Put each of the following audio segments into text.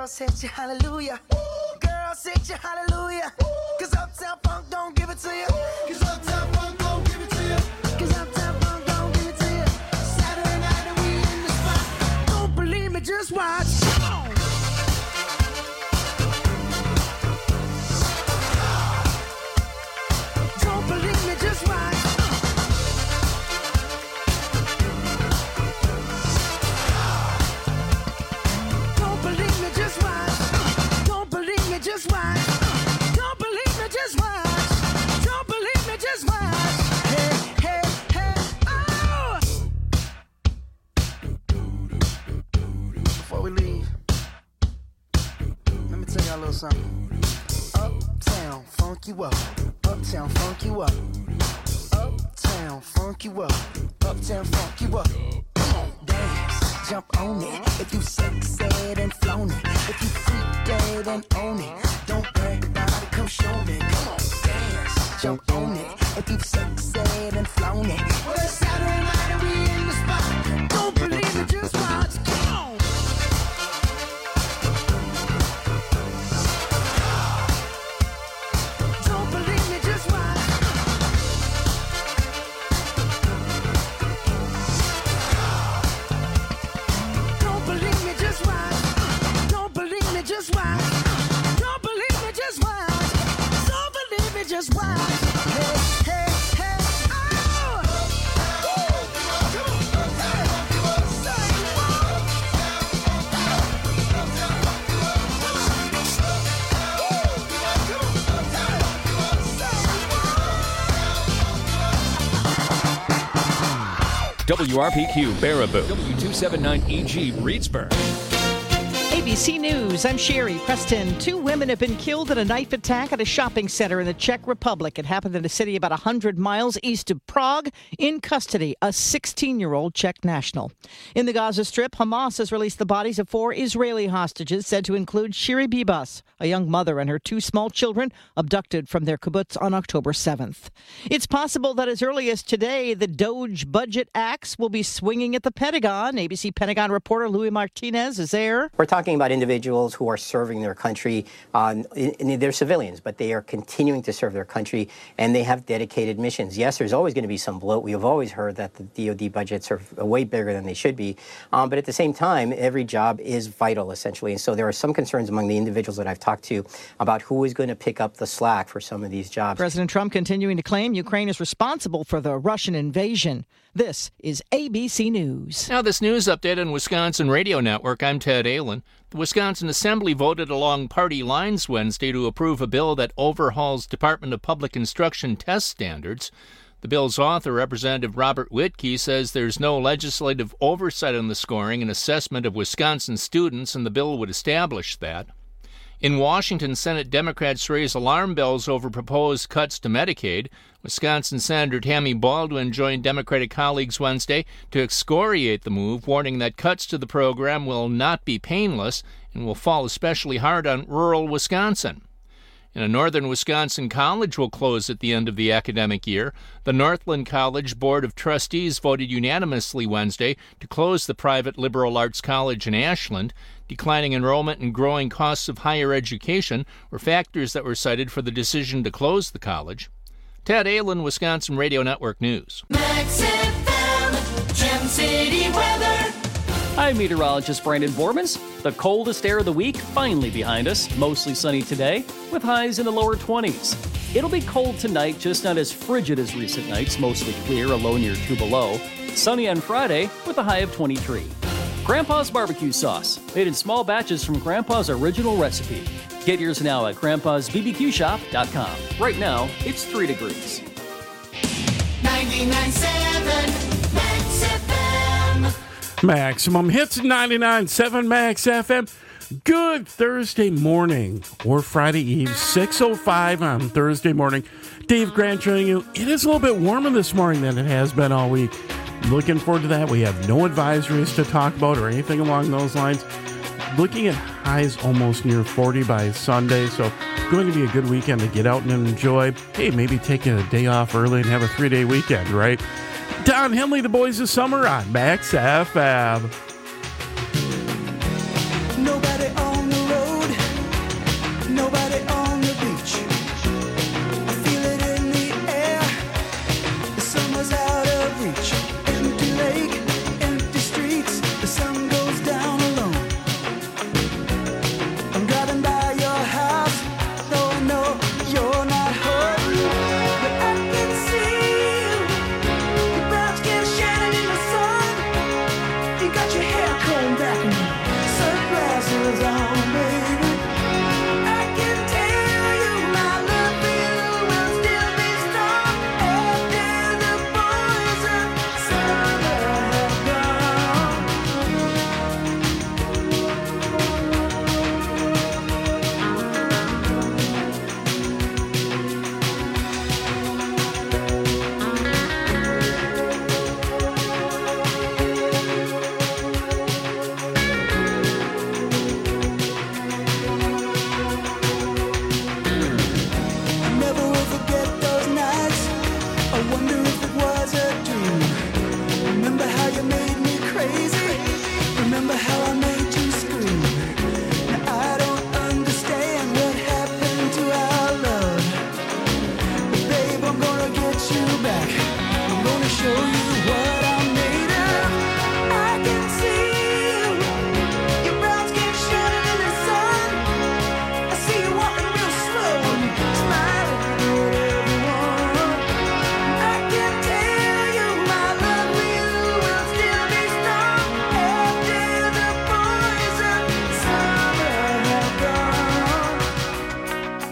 Girls hit you hallelujah. Girls hit you hallelujah. Cause Uptown Funk don't give it to you. Cause Uptown Funk don't give it to you. Cause Uptown Funk don't give it to you. Saturday night and we in the spot. Don't believe me, just watch. Come on. Don't believe me, just watch. Don't believe me, just watch. Don't believe me, just watch. Don't believe me, just watch. Don't believe me, just watch. Hey, hey, hey, oh! Before we leave, let me tell y'all a little something. Uptown, funk you up. Uptown, funk you up. Uptown, funk you up. Uptown, funk you up. Come on, dance, jump on it. If you sexed and flown it. If you freak dead and own it. Don't brag about it, come show me. Come on, dance, jump on it. If you sexed and flown it. Well, it's Saturday night and we in the spot. Don't believe it, just watch. Come on. Don't believe me, just watch. Don't believe me, just watch. Don't believe me, just watch. Don't believe me, just watch. Don't believe me, just watch. Hey, hey, hey, oh! WRPQ Baraboo, W279EG Reedsburg. ABC News, I'm Sherry Preston. 2 women have been killed in a knife attack at a shopping center in the Czech Republic. It happened in a city about 100 miles east of Prague. In custody, a 16-year-old Czech national. In the Gaza Strip, Hamas has released the bodies of 4 Israeli hostages, said to include Shiri Bibas, a young mother and her 2 small children, abducted from their kibbutz on October 7th. It's possible that as early as today, the DOGE budget axe will be swinging at the Pentagon. ABC Pentagon reporter Louis Martinez is there. We're talking about individuals who are serving their country. They're civilians, but they are continuing to serve their country, and they have dedicated missions. Yes, there's always going to be some bloat. We have always heard that the DoD budgets are way bigger than they should be. But at the same time, every job is vital, essentially. And so there are some concerns among the individuals that I've talked to about who is going to pick up the slack for some of these jobs. President Trump continuing to claim Ukraine is responsible for the Russian invasion. This is ABC News. Now, this news update on Wisconsin Radio Network. I'm Ted Allen. The Wisconsin Assembly voted along party lines Wednesday to approve a bill that overhauls Department of Public Instruction test standards. The bill's author, Representative Robert Wittke, says there's no legislative oversight on the scoring and assessment of Wisconsin students, and the bill would establish that. In Washington, Senate Democrats raise alarm bells over proposed cuts to Medicaid. Wisconsin Senator Tammy Baldwin joined Democratic colleagues Wednesday to excoriate the move, warning that cuts to the program will not be painless and will fall especially hard on rural Wisconsin. And a northern Wisconsin college will close at the end of the academic year. The Northland College Board of Trustees voted unanimously Wednesday to close the private liberal arts college in Ashland. Declining enrollment and growing costs of higher education were factors that were cited for the decision to close the college. Ted Allen, Wisconsin Radio Network News. Max FM, Gem City weather. I'm meteorologist Brandon Bormans. The coldest air of the week finally behind us. Mostly sunny today, with highs in the lower 20s. It'll be cold tonight, just not as frigid as recent nights. Mostly clear, a low near 2 below. Sunny on Friday, with a high of 23. Grandpa's barbecue sauce, made in small batches from Grandpa's original recipe. Get yours now at grandpa'sbbqshop.com. Right now, it's 3 degrees. 99.7 Max FM. Maximum Hits 99.7 Max FM. Good Thursday morning or Friday Eve, 6:05 on Thursday morning. Dave Grant joining you. It is a little bit warmer this morning than it has been all week. Looking forward to that. We have no advisories to talk about or anything along those lines. Looking at highs almost near 40 by Sunday, so going to be a good weekend to get out and enjoy. Hey, maybe taking a day off early and have a 3-day weekend, right? Don Henley, the Boys of Summer on Max FM. Nobody on the road. I'm driving by your house, though I know you're not home. But I can see you. Your brown skin shining in the sun. You got your hair combed back and sunglasses on, baby. I can tell you my love for you will still be strong after the boys of summer have gone. I never will forget those nights. I wonder if it was a dream. Remember how you made me crazy? Remember how I made you scream? Now I don't understand what happened to our love. But babe, I'm gonna get you back. I'm gonna show you what I'm made of. I can see you. Your brown skin shining in the sun. I see you walking real slow and smiling at everyone. I can tell you my love for you will still be strong after the boys of summer have gone.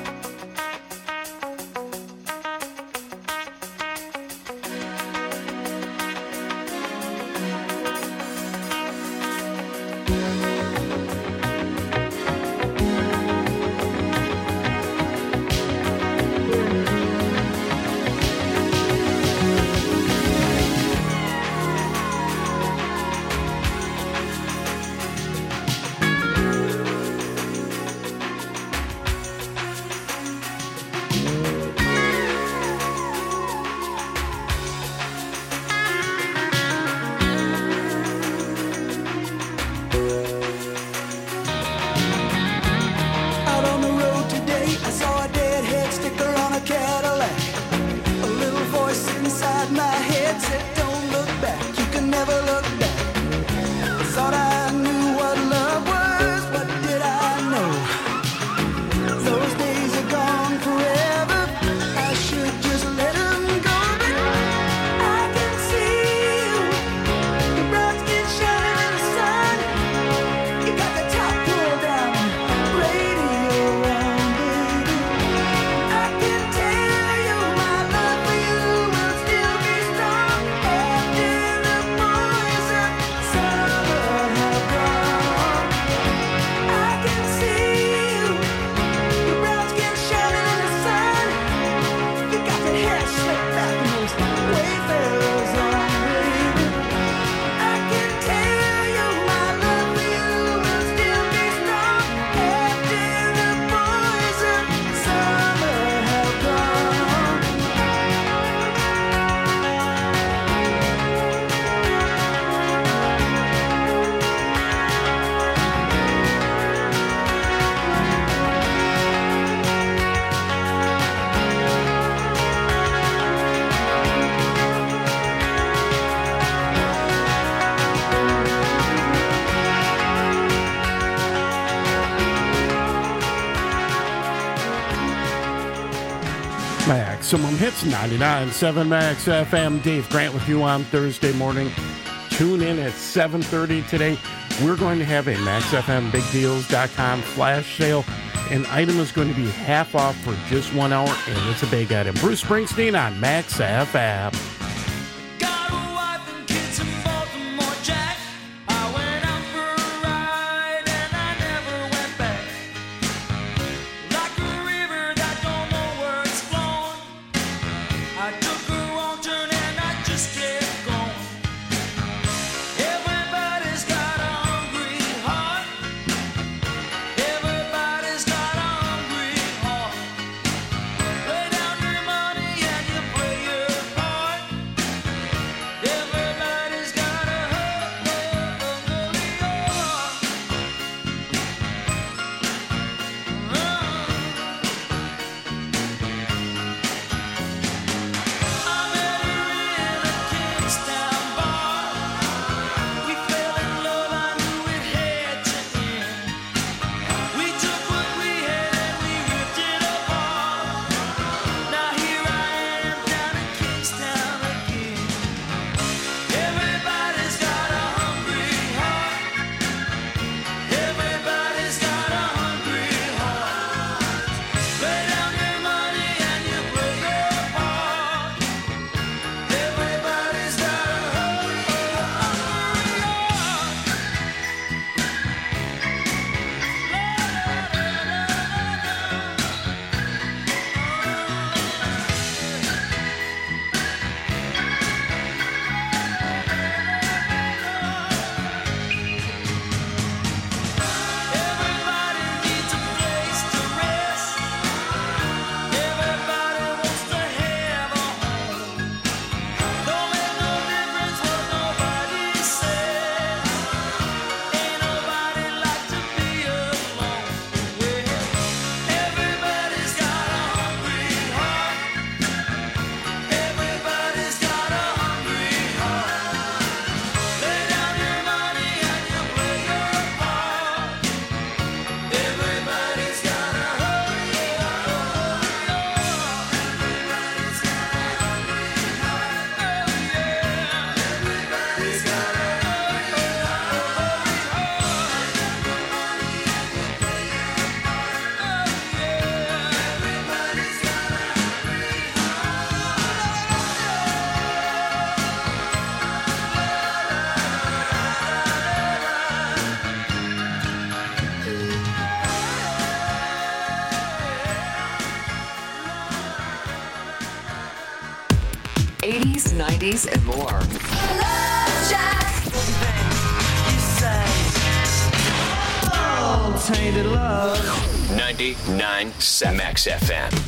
Out on the road today, I saw a deadhead sticker on a Cadillac. A little voice inside my head said, don't look back, you can never look back. I thought I knew what love was, what did I know? Those days are gone forever, I should just let them go. But I can see you, your brown skin shining in the sun. You got the top pulled down, radio on, baby. I can tell you my love for you will still be strong after the boys of summer have gone. I can see you, your brown skin shining in the sun. You got your hair slicked back and those wayfarers on, baby. I can tell you my love for you will still be strong after the boys of summer have gone. Maximum Hits 99.7 Max FM. Dave Grant with you on Thursday morning. Tune in at 7:30 today. We're going to have a MaxFMBigDeals.com flash sale. An item is going to be half off for just 1 hour, and it's a big item. Bruce Springsteen on Max FM. Got a wife and kids in Baltimore, Jack. I went out for a ride and I never went back. Like a river that don't know where it's flowing. I took a wrong turn and I just kept going. Everybody's got a hungry heart. Everybody's got a hungry heart. Lay down your money and you play your part. 80s, 90s, and more. Love Shack. You say, oh, tainted love. 99.7 Max FM.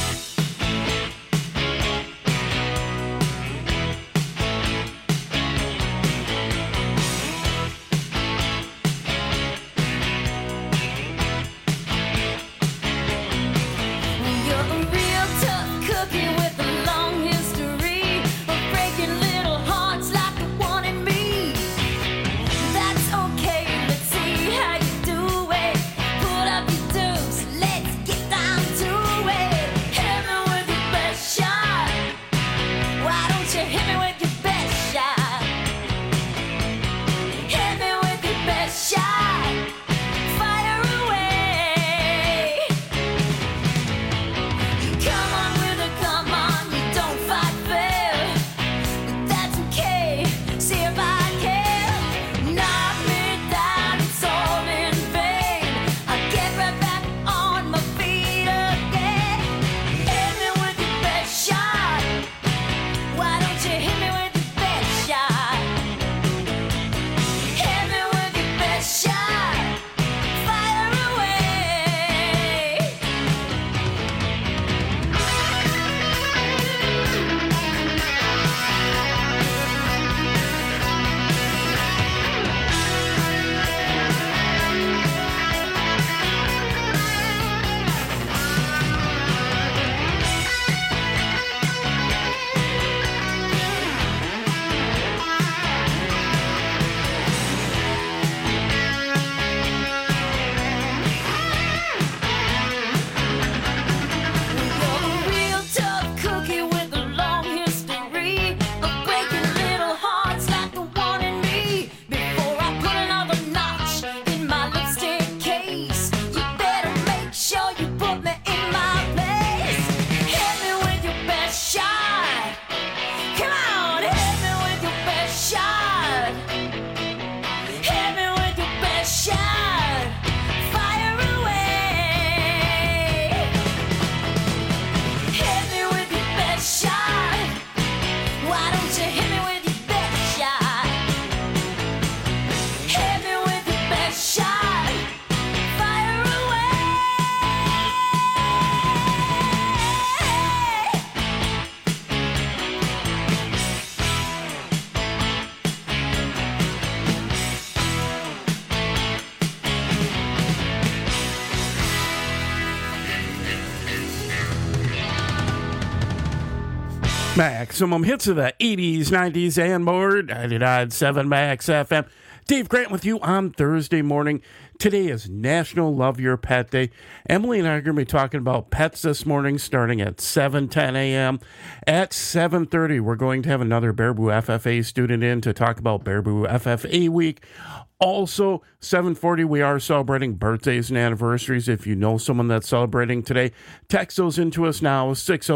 Maximum hits of the 80s, 90s, and more. 99.7 Max FM. Dave Grant with you on Thursday morning. Today is National Love Your Pet Day. Emily and I are going to be talking about pets this morning starting at 7:10 a.m. At 7:30, we're going to have another Baraboo FFA student in to talk about Baraboo FFA Week. Also, 7:40, we are celebrating birthdays and anniversaries. If you know someone that's celebrating today, text those into us now,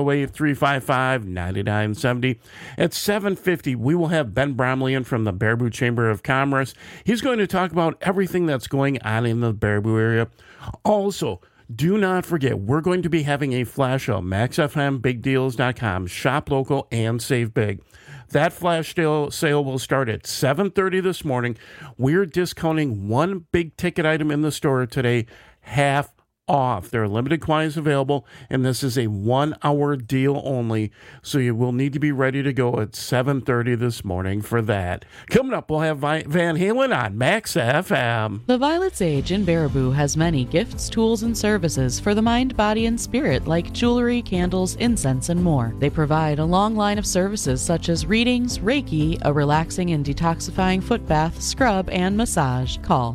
608-355-9970. At 7:50, we will have Ben Bromley in from the Baraboo Chamber of Commerce. He's going to talk about everything that's going on in the Baraboo area. Also, do not forget, we're going to be having a flash sale, MaxFMBigDeals.com. Shop local and save big. That flash sale will start at 7:30 this morning. We're discounting one big ticket item in the store today, half off. There are limited quantities available, and this is a 1-hour deal only, so you will need to be ready to go at 7:30 this morning for that. Coming up, we'll have Van Halen on Max FM. The Violet Sage in Baraboo has many gifts, tools, and services for the mind, body, and spirit, like jewelry, candles, incense, and more. They provide a long line of services such as readings, Reiki, a relaxing and detoxifying foot bath, scrub, and massage. Call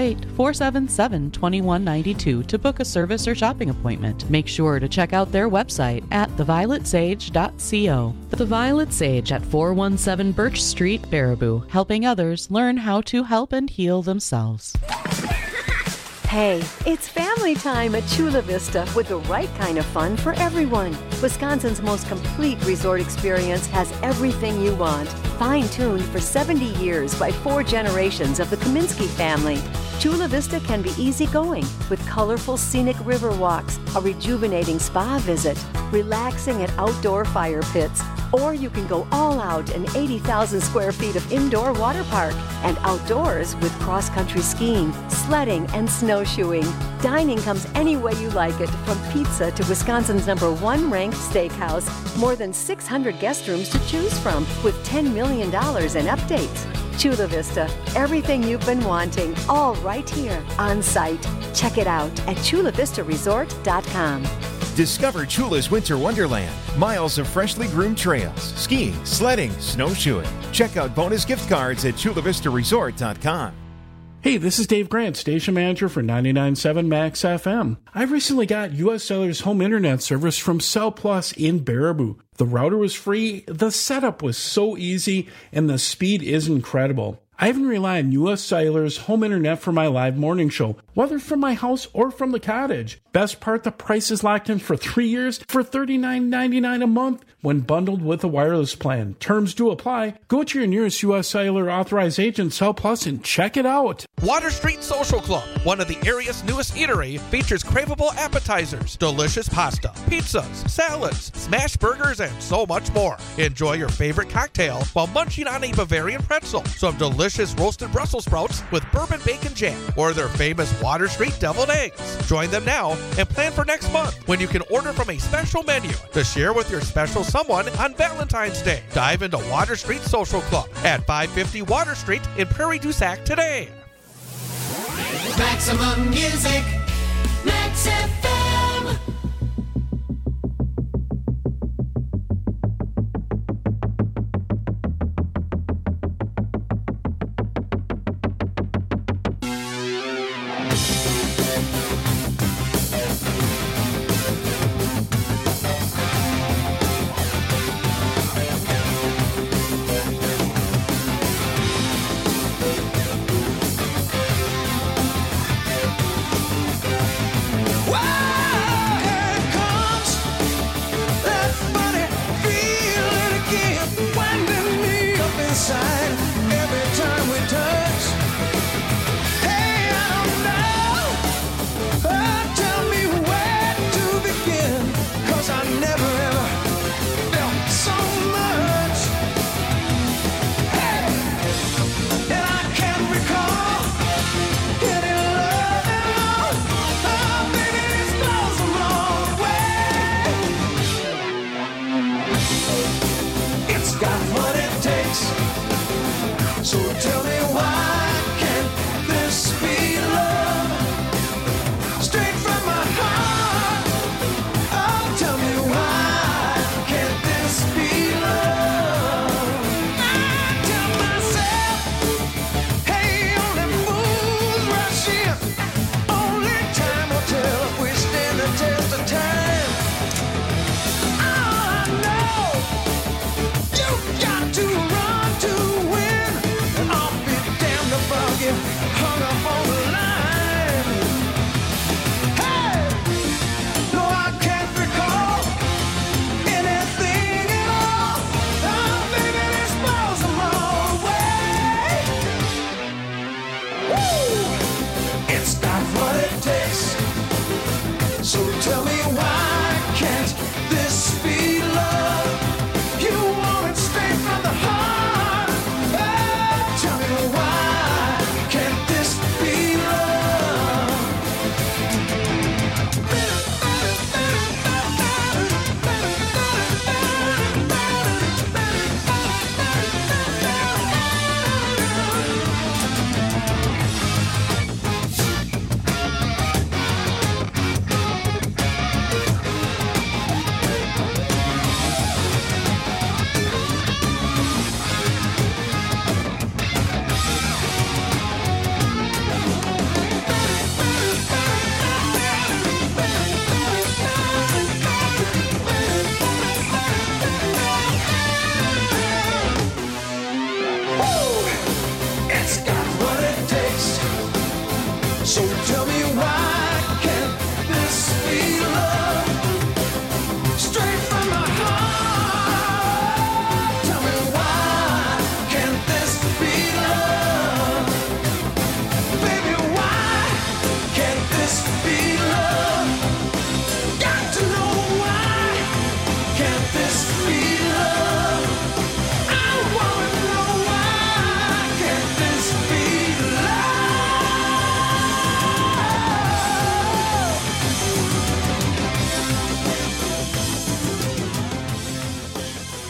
608-477-2192 to book a service or shopping appointment. Make sure to check out their website at thevioletsage.co. The Violet Sage at 417 Birch Street, Baraboo, helping others learn how to help and heal themselves. Hey, it's family time at Chula Vista with the right kind of fun for everyone. Wisconsin's most complete resort experience has everything you want. Fine-tuned for 70 years by 4 generations of the Kaminsky family. Chula Vista can be easygoing with colorful scenic river walks, a rejuvenating spa visit, relaxing at outdoor fire pits, or you can go all out in 80,000 square feet of indoor water park and outdoors with cross-country skiing, sledding, and snowshoeing. Dining comes any way you like it, from pizza to Wisconsin's #1 ranked steakhouse. More than 600 guest rooms to choose from with $10 million in updates. Chula Vista, everything you've been wanting, all right here on site. Check it out at chulavistaresort.com. Discover Chula's Winter Wonderland. Miles of freshly groomed trails, skiing, sledding, snowshoeing. Check out bonus gift cards at chulavistaresort.com. Hey, this is Dave Grant, station manager for 99.7 Max FM. I recently got U.S. Cellular's home internet service from Cell Plus in Baraboo. The router was free, the setup was so easy, and the speed is incredible. I even rely on U.S. Cellular's home internet for my live morning show, whether from my house or from the cottage. Best part, the price is locked in for 3 years for $39.99 a month when bundled with a wireless plan. Terms do apply. Go to your nearest U.S. Cellular authorized agent, Cell Plus, and check it out. Water Street Social Club, one of the area's newest eatery, features craveable appetizers, delicious pasta, pizzas, salads, smash burgers, and so much more. Enjoy your favorite cocktail while munching on a Bavarian pretzel, some delicious roasted Brussels sprouts with bourbon bacon jam, or their famous Water Street deviled eggs. Join them now and plan for next month when you can order from a special menu to share with your special someone on Valentine's Day. Dive into Water Street Social Club at 550 Water Street in Prairie du Sac today. Maximum music, Max FM.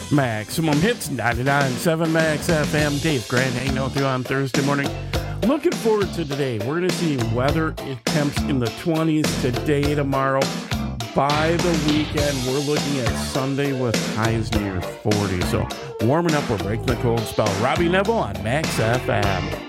Maximum Hits, 99.7 Max FM. Dave Grant hanging out with you on Thursday morning. Looking forward to today. We're going to see weather temps in the 20s today, tomorrow. By the weekend, we're looking at Sunday with highs near 40. So warming up, we're breaking the cold spell. Robbie Neville on Max FM.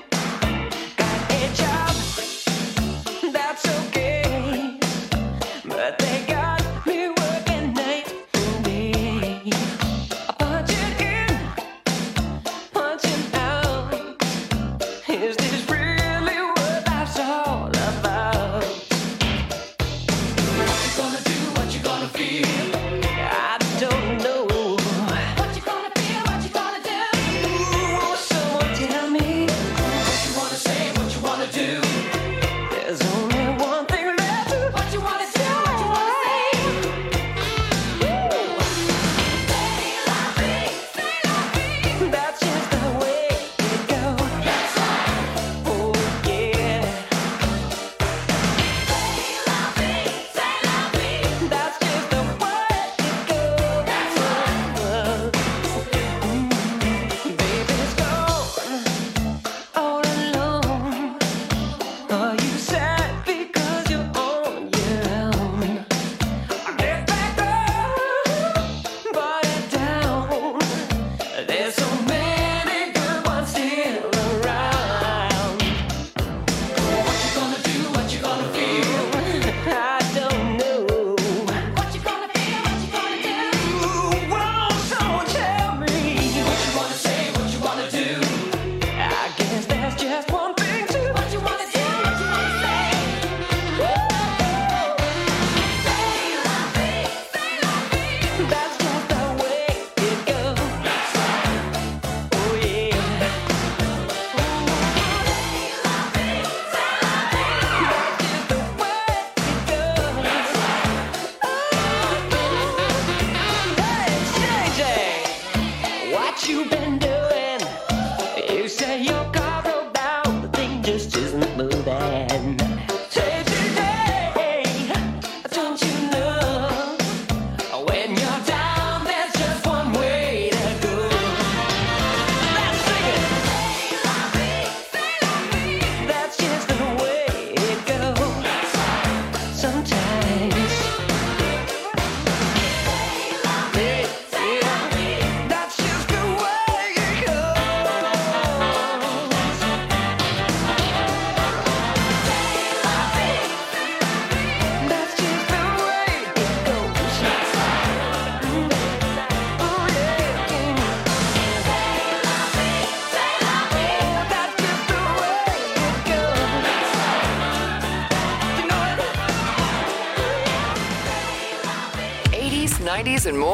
And more.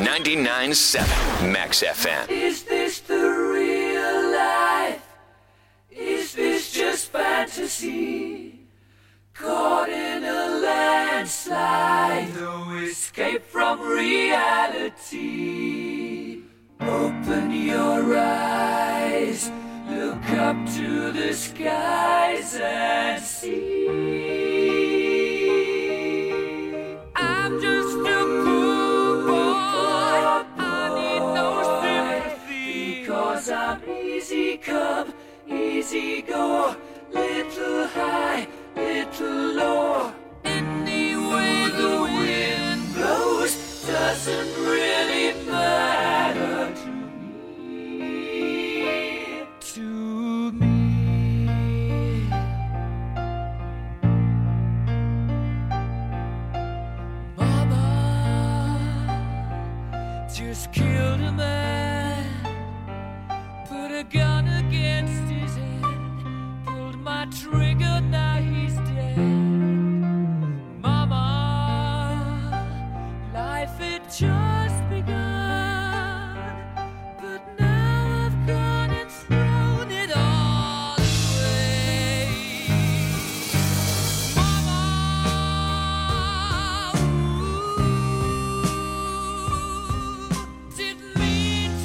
99.7 Max FM. Is this the real life? Is this just fantasy? Caught in a landslide, no escape from reality. Open your eyes, look up to the skies and see. I'm just a I'm easy come, easy go, little high, little low. Any way the wind blows doesn't really matter to me. To me. Mama just killed a man. Put a gun against his head, pulled my trigger, now he's dead. Mama, life had just begun, but now I've gone and thrown it all away. Mama, ooh, didn't mean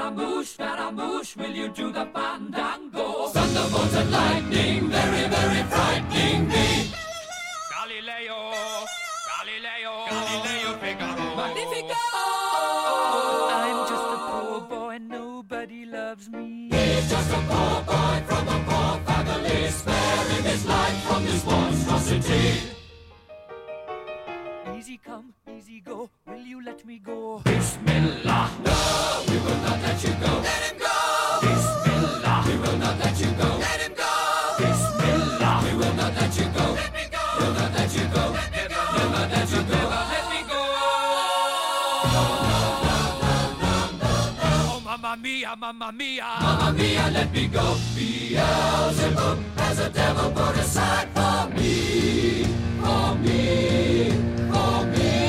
Scaramouche, will you do the fandango? Thunderbolts and lightning, very, very frightening me. Galileo, Galileo, Galileo Figaro. Magnifico! I'm just a poor boy, nobody loves me. He's just a poor boy from a poor family, sparing his life from this monstrosity. Easy come, easy go, will you let me go? Bismillah, no, we will not let you go. Let him go! Bismillah, we will not let you go. Let him go! Bismillah, we will not let you go. Let me go! We'll not let you go. Let me go! We'll not let you go. Let me go! Oh, mamma mia, mamma mia. Mamma mia, let me go. Beelzebub has a devil put aside for me. For me. For me.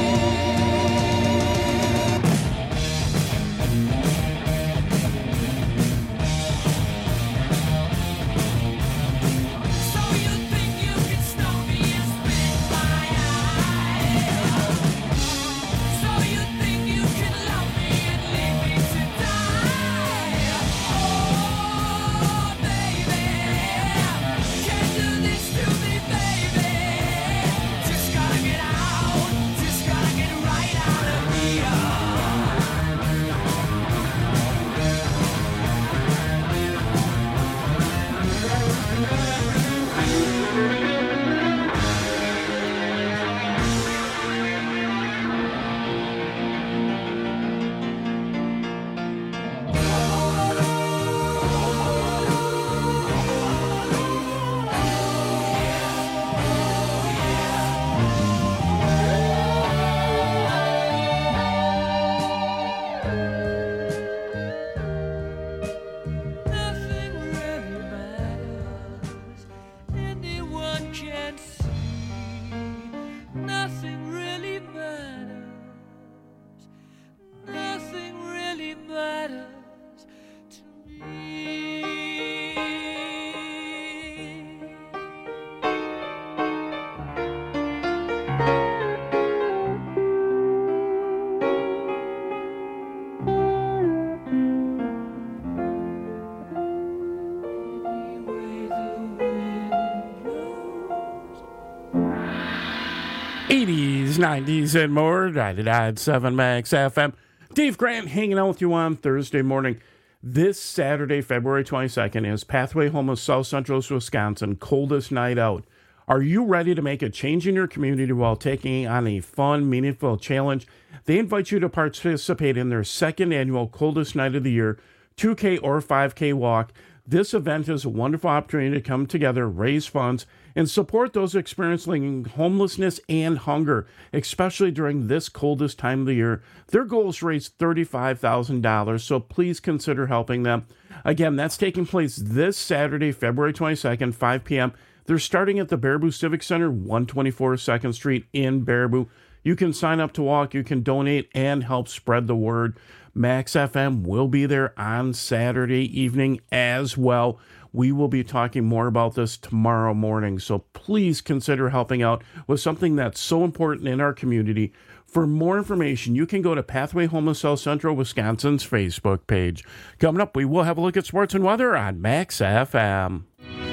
'80s, '90s, and more. 99.7 Max FM. Dave Grant hanging out with you on Thursday morning. This Saturday, February 22nd, is Pathway Home of South Central Wisconsin coldest night out. Are you ready to make a change in your community while taking on a fun, meaningful challenge? They invite you to participate in their second annual coldest night of the year, 2K or 5K walk. This event is a wonderful opportunity to come together, raise funds, and support those experiencing homelessness and hunger, especially during this coldest time of the year. Their goal is to raise $35,000, so please consider helping them. Again, that's taking place this Saturday, February 22nd, 5 p.m. They're starting at the Baraboo Civic Center, 124 2nd Street in Baraboo. You can sign up to walk, you can donate, and help spread the word. Max FM will be there on Saturday evening as well. We will be talking more about this tomorrow morning, so please consider helping out with something that's so important in our community. For more information, you can go to Pathway Home of South Central Wisconsin's Facebook page. Coming up, we will have a look at sports and weather on Max FM.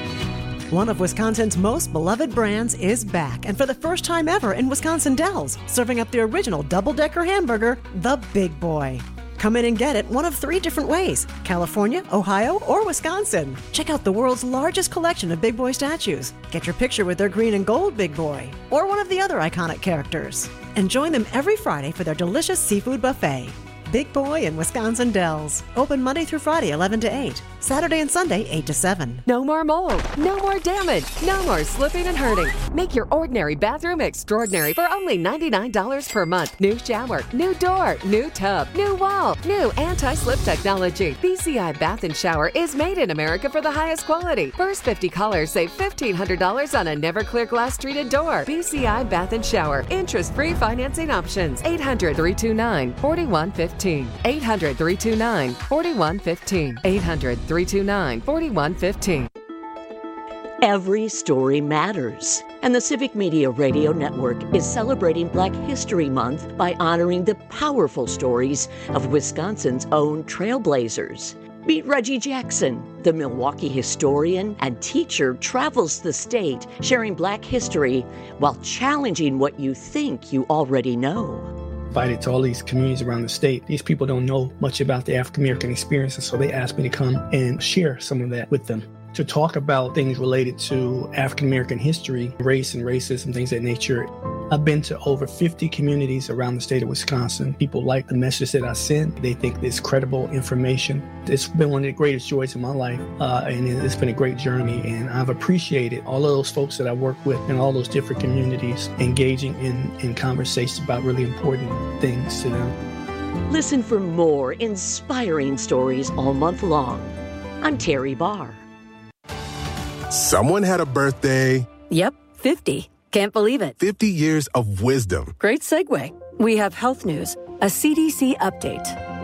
One of Wisconsin's most beloved brands is back, and for the first time ever in Wisconsin Dells, serving up the original double-decker hamburger, the Big Boy. Come in and get it one of 3 different ways: California, Ohio, or Wisconsin. Check out the world's largest collection of Big Boy statues. Get your picture with their green and gold Big Boy, or one of the other iconic characters. And join them every Friday for their delicious seafood buffet. Big Boy in Wisconsin Dells. Open Monday through Friday, 11 to 8. Saturday and Sunday, 8 to 7. No more mold. No more damage. No more slipping and hurting. Make your ordinary bathroom extraordinary for only $99 per month. New shower, new door, new tub, new wall, new anti-slip technology. BCI Bath and Shower is made in America for the highest quality. First 50 callers save $1,500 on a never clear glass treated door. BCI Bath and Shower. Interest-free financing options. 800-329-4115. 800-329-4115. 800-329-4115. Every story matters. And the Civic Media Radio Network is celebrating Black History Month by honoring the powerful stories of Wisconsin's own trailblazers. Meet Reggie Jackson, the Milwaukee historian and teacher, travels the state sharing Black history while challenging what you think you already know. Invited to all these communities around the state. These people don't know much about the African American experience, and so they asked me to come and share some of that with them. To talk about things related to African American history, race and racism, things of that nature. I've been to over 50 communities around the state of Wisconsin. People like the message that I send. They think it's credible information. It's been one of the greatest joys in my life, and it's been a great journey. And I've appreciated all of those folks that I work with in all those different communities engaging in conversations about really important things to them. Listen for more inspiring stories all month long. I'm Terry Barr. Someone had a birthday. Yep, 50. Can't believe it. 50 years of wisdom. Great segue. We have health news, a CDC update.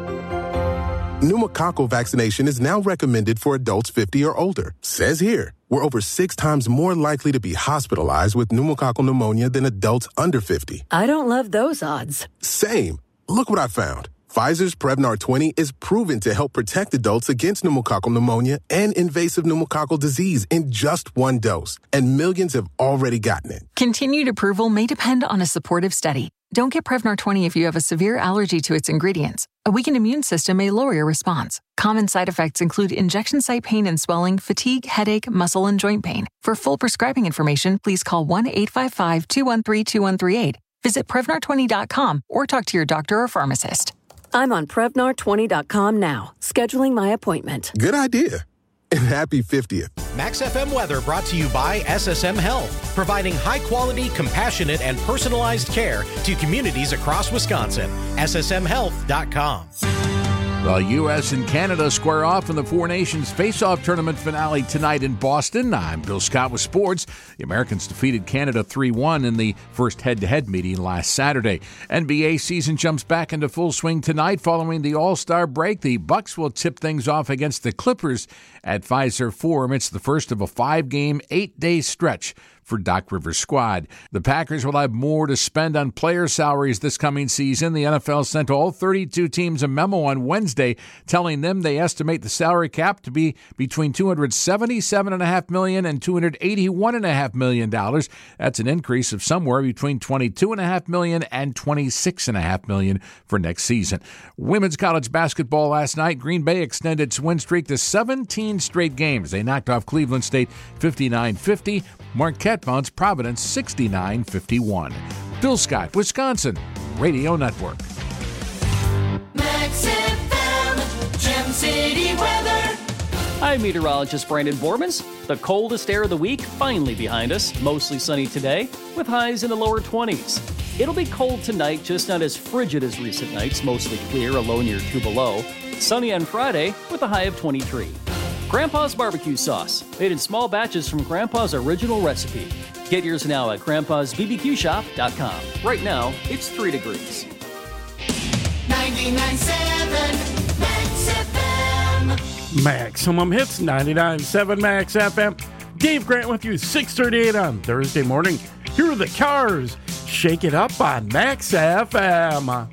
Pneumococcal vaccination is now recommended for adults 50 or older. Says here, we're over 6 times more likely to be hospitalized with pneumococcal pneumonia than adults under 50. I don't love those odds. Same. Look what I found. Pfizer's Prevnar 20 is proven to help protect adults against pneumococcal pneumonia and invasive pneumococcal disease in just 1 dose. And millions have already gotten it. Continued approval may depend on a supportive study. Don't get Prevnar 20 if you have a severe allergy to its ingredients. A weakened immune system may lower your response. Common side effects include injection site pain and swelling, fatigue, headache, muscle, and joint pain. For full prescribing information, please call 1-855-213-2138. Visit Prevnar20.com or talk to your doctor or pharmacist. I'm on Prevnar20.com now, scheduling my appointment. Good idea. And happy 50th. Max FM weather brought to you by SSM Health, providing high-quality, compassionate, and personalized care to communities across Wisconsin. SSMHealth.com. The U.S. and Canada square off in the Four Nations Face-Off Tournament finale tonight in Boston. I'm Bill Scott with sports. The Americans defeated Canada 3-1 in the first head-to-head meeting last Saturday. NBA season jumps back into full swing tonight following the All-Star break. The Bucks will tip things off against the Clippers at Fiserv Forum. It's the first of a 5-game, 8-day stretch for Doc Rivers' squad. The Packers will have more to spend on player salaries this coming season. The NFL sent all 32 teams a memo on Wednesday telling them they estimate the salary cap to be between $277.5 million and $281.5 million. That's an increase of somewhere between $22.5 million and $26.5 million for next season. Women's college basketball last night. Green Bay extended its win streak to 17 straight games. They knocked off Cleveland State 59-50. Marquette mounts Providence 69-51. Bill Scott, Wisconsin Radio Network. Max FM, Gem City weather. I'm meteorologist Brandon Bormans. The coldest air of the week finally behind us. Mostly sunny today with highs in the lower 20s. It'll be cold tonight, just not as frigid as recent nights. Mostly clear, a low near 2 below. Sunny on Friday with a high of 23. Grandpa's barbecue sauce, made in small batches from Grandpa's original recipe. Get yours now at grandpa'sbbqshop.com. Right now, it's 3 degrees. 99.7 Max FM. Maximum Hits, 99.7 Max FM. Dave Grant with you, 6:38 on Thursday morning. Here are the Cars. Shake it up on Max FM.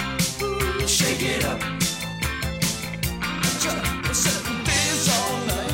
Shake it up.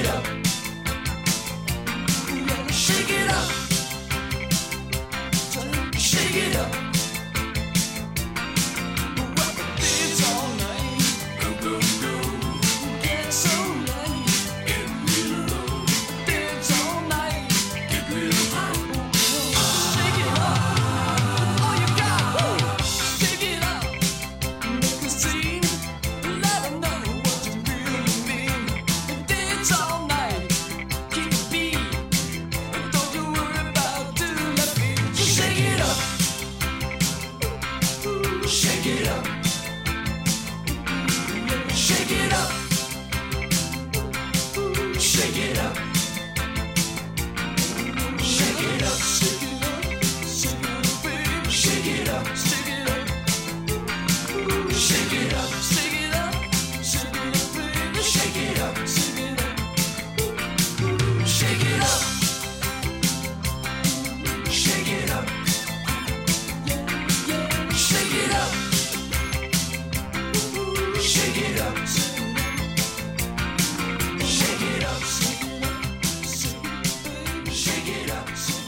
it up. Shake it up. Shake it up. Rock the dance all night. Go, go, go. Get so light. Get real low. Dance all night. Get real high. Shake it up. All you got. Shake it up. Make a scene. Let 'em know what you really mean. Dance all night. Keep the beat. Don't you worry about doing the beat. Shake it up. Shake it up. Shake it up. Shake it up. Shake it up. Shake it up. Shake it up. Shake it up. Shake it up. Shake it up, baby. Shake it up. Shake it up. Shake it up. Shake it up. Shake it up. Shake it up. Shake it up. Shake it up.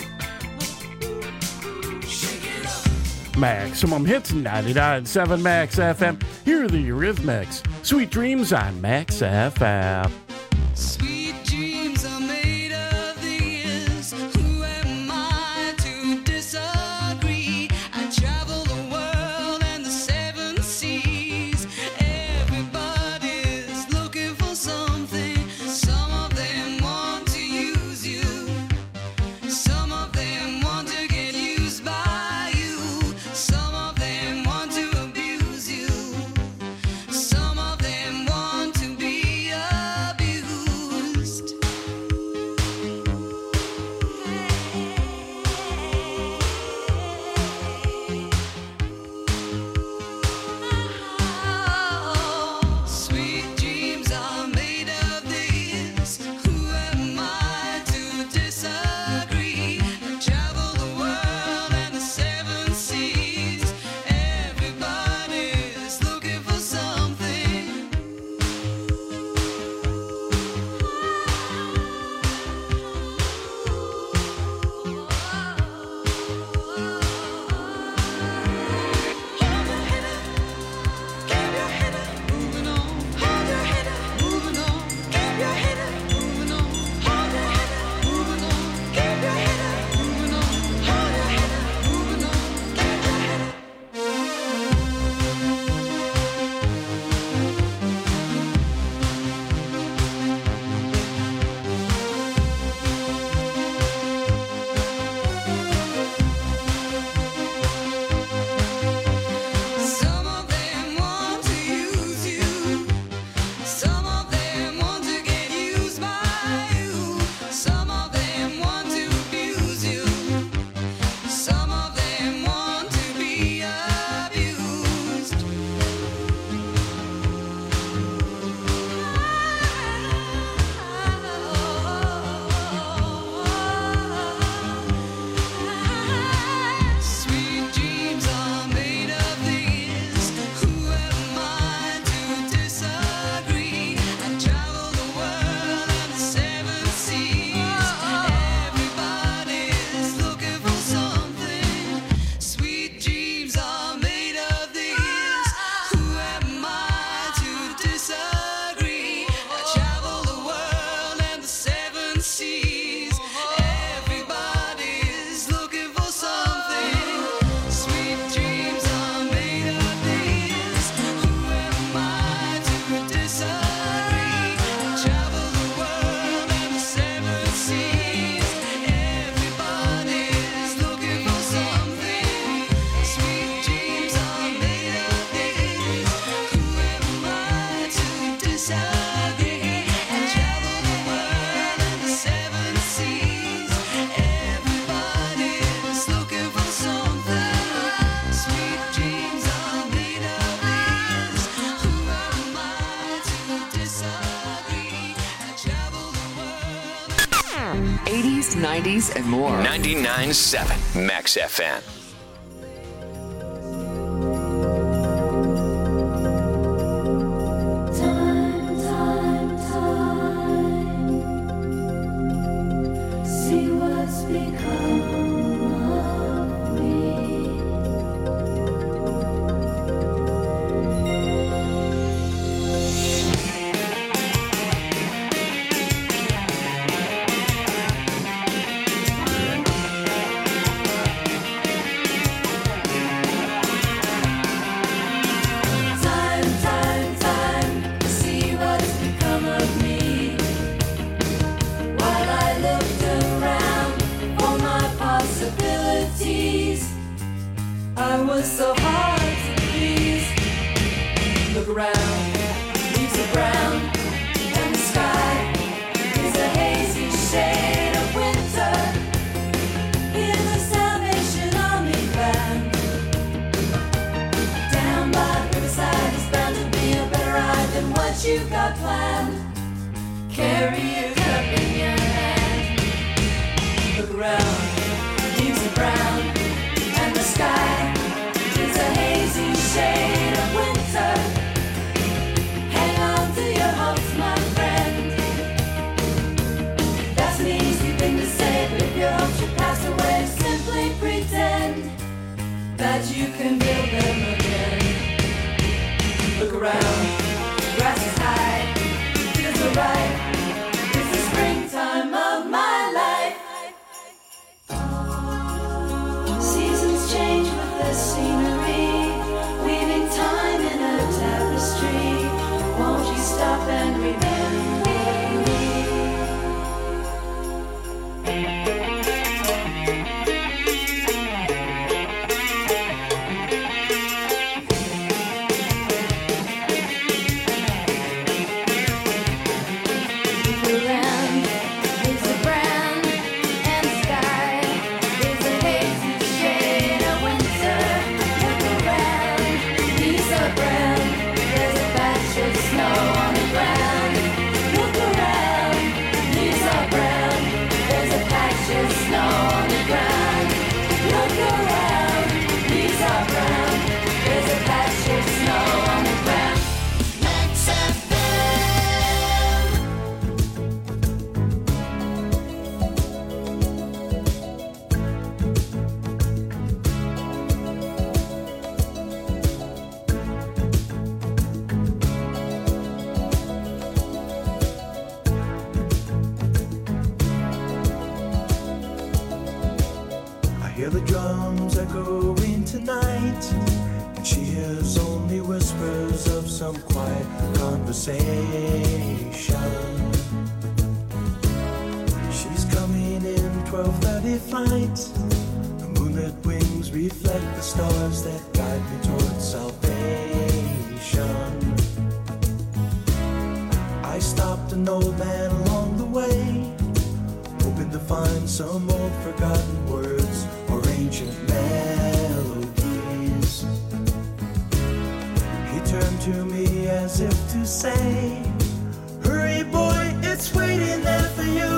Shake it up. Maximum Hits 99.7 Max FM. Here are the Eurythmics. Sweet Dreams on Max FM. Sweet dreams are made of these. Who am I to disagree? I travel the world and the seven seas. Everybody's looking for something. Some of them want to use you. Some of them want to get used by you. Some of them want to abuse you. Some of them want to be abused. Sweet dreams are made of this. Who am I to disagree? I travel the world and the seven seas. Everybody's looking for something. Keep your head up, moving on. Hold your head up, moving on. Keep your head up, moving on. Hold your head up, moving on. Keep your head up, moving on. Hold your head up, moving on. Keep your head up. Some of them want to use you. Some of them want to get used by you. Some of them want to abuse you. Some of them want to be abused. Sweet dreams are made of these. Who am I to disagree? I travel the world and the seven seas. Everybody's looking for something. Sweet dreams are made of these. Who am I to disagree? I travel the world and the seven seas. Everybody's looking for something. Sweet dreams are made of these. Who am I to disagree? I travel the world and the seven seas. Everybody's looking for something. Sweet dreams are made of these. Who am I to disagree? I travel the world and the seven seas. Everybody's looking for something. Sweet dreams are made of these. Who am I to disagree? I travel the world. 80s, 90s, and more. 99.7 Max FM. Time, time, time. I was so hard to please. Look around, leaves are brown, and the sky is a hazy shade of winter. Here's the Salvation Army band. Down by the riverside is bound to be a better ride than what you got planned. Carry your cup in your hand. Look around, leaves are brown, and the sky is a hazy shade of winter. Hang on to your hopes, my friend. That's an easy thing to say, but if your hopes should pass away, simply pretend that you can build them again. Look around, grass is high, fields are ripe. It's the springtime of my life. Seasons change with the scenery, weaving time in a tapestry. Won't you stop and remember me? The land is a brand, and the sky is a hazy shade of winter. Look around, leaves are brown, there's a patch of snow on the ground. Look around, leaves are brown, there's a patch of snow on the ground. Look around, leaves are brown, there's a patch of snow on the ground. Max FM. I hear the drums echoing tonight, and she hears only whispers of some quiet conversation. She's coming in 12:30 flight. The moonlit wings reflect the stars that guide me towards salvation. I stopped an old man along the way, hoping to find some old forgotten words or ancient melodies. He turned to me as if to say, hurry boy, it's waiting there for you.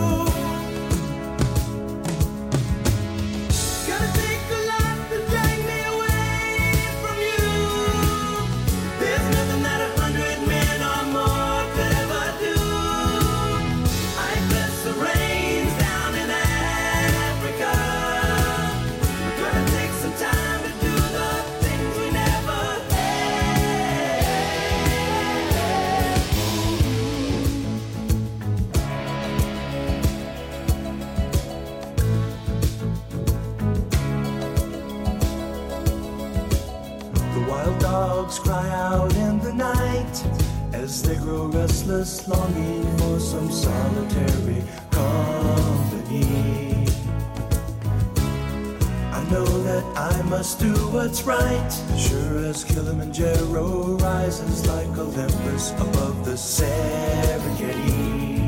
Gonna take a lot to drag me away from you. There's nothing that 100 men or more could ever do. I bless the rains down in Africa. We're gonna take some time to do the things we never The wild dogs cry out in the night as they grow restless, longing for some solitary company. I know that I must do what's right, sure as Kilimanjaro rises like Olympus above the Serengeti.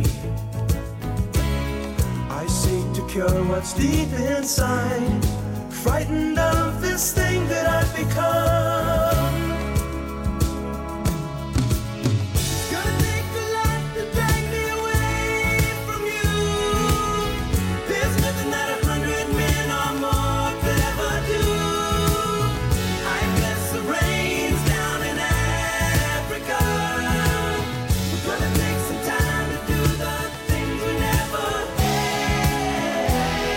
I seek to cure what's deep inside, frightened of this thing that I've become. It's gonna take a lot to drag me away from you. There's nothing that 100 men or more could ever do. I bless the rains down in Africa. We're gonna take some time to do the things we never had.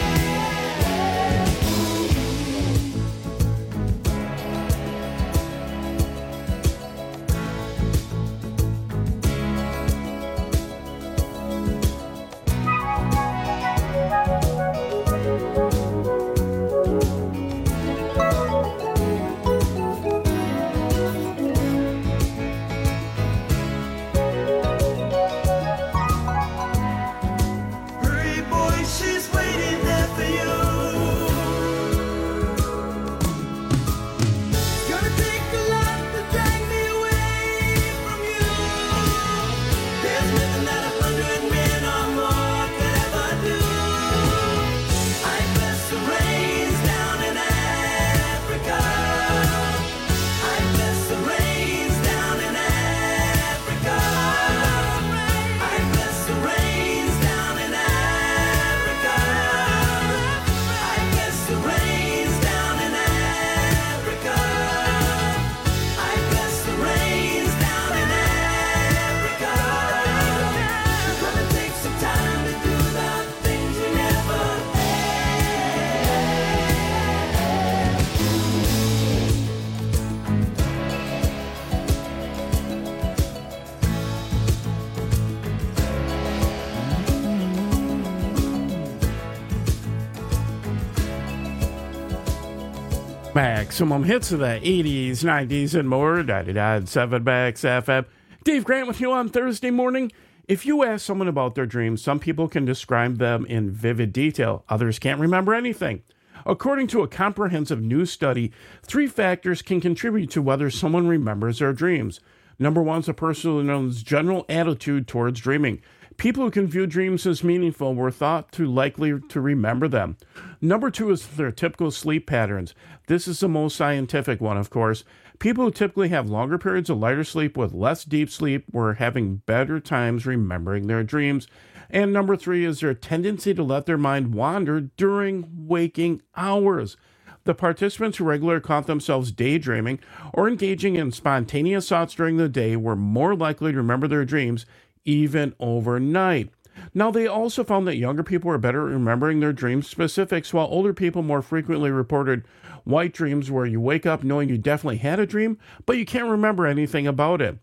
Maximum hits of the 80s, 90s, and more. 99.7 Max FM. Dave Grant with you on Thursday morning. If you ask someone about their dreams, some people can describe them in vivid detail. Others can't remember anything. According to a comprehensive new study, 3 factors can contribute to whether someone remembers their dreams. Number 1 is a person's general attitude towards dreaming. People who can view dreams as meaningful were thought to likely to remember them. Number 2 is their typical sleep patterns. This is the most scientific one, of course. People who typically have longer periods of lighter sleep with less deep sleep were having better times remembering their dreams. And number 3 is their tendency to let their mind wander during waking hours. The participants who regularly caught themselves daydreaming or engaging in spontaneous thoughts during the day were more likely to remember their dreams even overnight. Now, they also found that younger people were better at remembering their dream specifics, while older people more frequently reported white dreams where you wake up knowing you definitely had a dream, but you can't remember anything about it.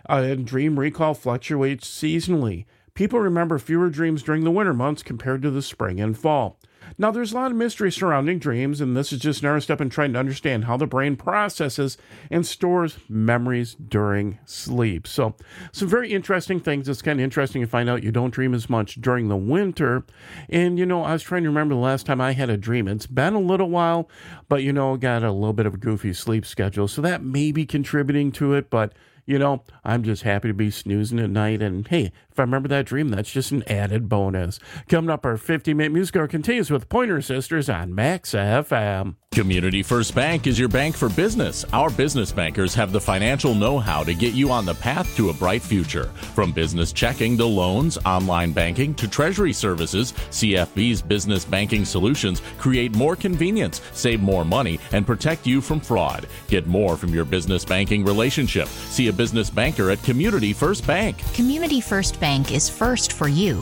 Dream recall fluctuates seasonally. People remember fewer dreams during the winter months compared to the spring and fall. Now, there's a lot of mystery surrounding dreams, and this is just another step in trying to understand how the brain processes and stores memories during sleep. So, some very interesting things. It's kind of interesting to find out you don't dream as much during the winter. And, I was trying to remember the last time I had a dream. It's been a little while, but, got a little bit of a goofy sleep schedule. So that may be contributing to it, but I'm just happy to be snoozing at night. And hey, if I remember that dream, that's just an added bonus. Coming up, our 50-minute music hour continues with Pointer Sisters on Max FM. Community First Bank is your bank for business. Our business bankers have the financial know-how to get you on the path to a bright future. From business checking to loans, online banking to treasury services, CFB's business banking solutions create more convenience, save more money, and protect you from fraud. Get more from your business banking relationship. See a business banker at Community First Bank. Community First Bank is first for you.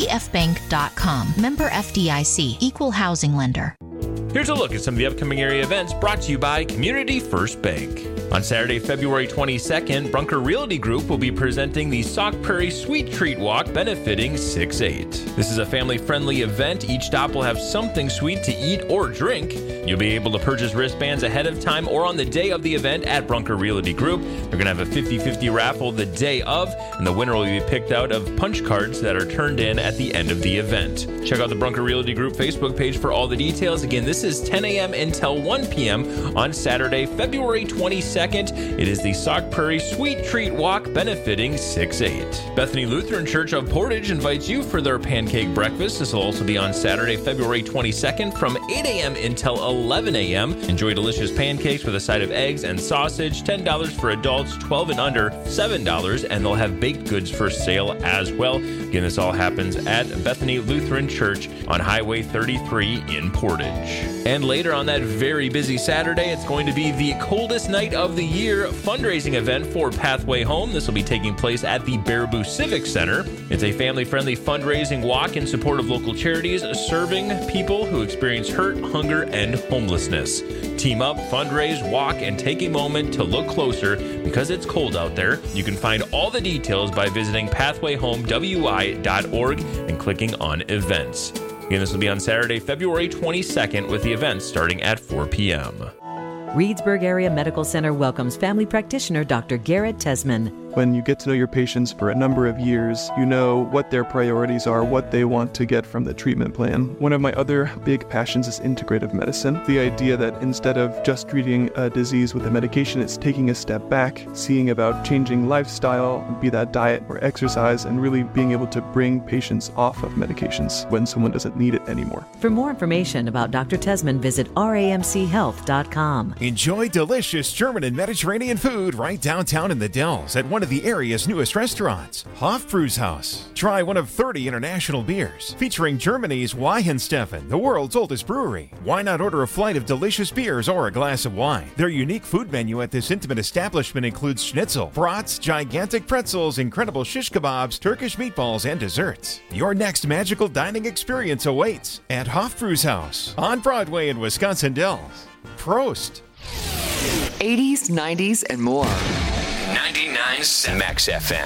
CFbank.com. Member FDIC. Equal housing lender. Here's a look at some of the upcoming area events brought to you by Community First Bank. On Saturday, February 22nd, Brunker Realty Group will be presenting the Sauk Prairie Sweet Treat Walk benefiting 6-8. This is a family-friendly event. Each stop will have something sweet to eat or drink. You'll be able to purchase wristbands ahead of time or on the day of the event at Brunker Realty Group. They're going to have a 50-50 raffle the day of, and the winner will be picked out of punch cards that are turned in at the end of the event. Check out the Brunker Realty Group Facebook page for all the details. Again, this is 10 a.m. until 1 p.m. on Saturday, February 22nd. It is the Sauk Prairie Sweet Treat Walk benefiting 6-8. Bethany Lutheran Church of Portage invites you for their pancake breakfast. This will also be on Saturday, February 22nd from 8 a.m. until 11 a.m. Enjoy delicious pancakes with a side of eggs and sausage. $10 for adults, 12 and under, $7, and they'll have baked goods for sale as well. Again, this all happens at Bethany Lutheran Church on Highway 33 in Portage. And later on that very busy Saturday, it's going to be the coldest night of the year fundraising event for Pathway Home. This will be taking place at the Baraboo Civic Center. It's a family-friendly fundraising walk in support of local charities serving people who experience hurt, hunger, and homelessness. Team up, fundraise, walk, and take a moment to look closer because it's cold out there. You can find all the details by visiting pathwayhomewi.org and clicking on events. Again, this will be on Saturday, February 22nd, with the event starting at 4 p.m. Reedsburg Area Medical Center welcomes family practitioner Dr. Garrett Tesman. When you get to know your patients for a number of years, you know what their priorities are, what they want to get from the treatment plan. One of my other big passions is integrative medicine. The idea that instead of just treating a disease with a medication, it's taking a step back, seeing about changing lifestyle, be that diet or exercise, and really being able to bring patients off of medications when someone doesn't need it anymore. For more information about Dr. Tesman, visit ramchealth.com. Enjoy delicious German and Mediterranean food right downtown in the Dells at one of the area's newest restaurants, Hofbrauhaus. Try one of 30 international beers featuring Germany's Weihenstephan, the world's oldest brewery. Why not order a flight of delicious beers or a glass of wine? Their unique food menu at this intimate establishment includes schnitzel, brats, gigantic pretzels, incredible shish kebabs, Turkish meatballs, and desserts. Your next magical dining experience awaits at Hofbrauhaus on Broadway in Wisconsin Dells. Prost! 80s, 90s, and more. 99.7 Max FM.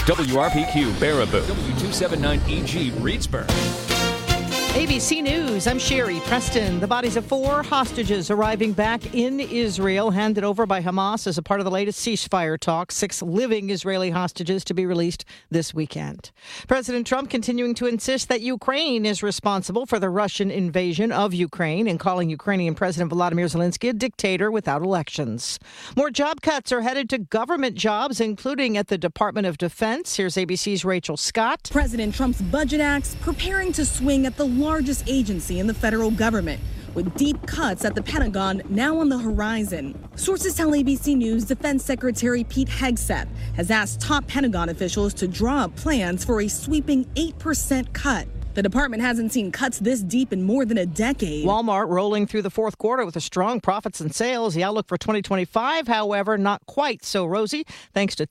WRPQ Baraboo, W279EG Reedsburg. ABC News, I'm Sherry Preston. The bodies of 4 hostages arriving back in Israel, handed over by Hamas as a part of the latest ceasefire talks. 6 living Israeli hostages to be released this weekend. President Trump continuing to insist that Ukraine is responsible for the Russian invasion of Ukraine and calling Ukrainian President Volodymyr Zelensky a dictator without elections. More job cuts are headed to government jobs, including at the Department of Defense. Here's ABC's Rachel Scott. President Trump's budget acts preparing to swing at the largest agency in the federal government, with deep cuts at the Pentagon now on the horizon. Sources tell ABC News Defense Secretary Pete Hegseth has asked top Pentagon officials to draw up plans for a sweeping 8% cut. The department hasn't seen cuts this deep in more than a decade. Walmart rolling through the fourth quarter with a strong profits and sales. The outlook for 2025, however, not quite so rosy, thanks to